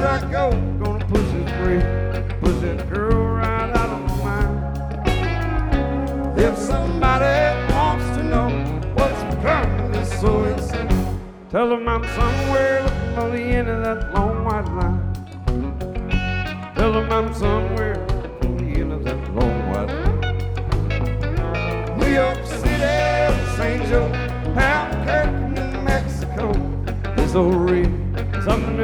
I go, gonna push this way, push that girl right out of my mind. If somebody wants to know what's currently so insane, tell them I'm somewhere looking for the end of that long white line. Tell them I'm somewhere looking for the end of that long white line. New York City, St. Joe, Albuquerque, New Mexico. This old rig, something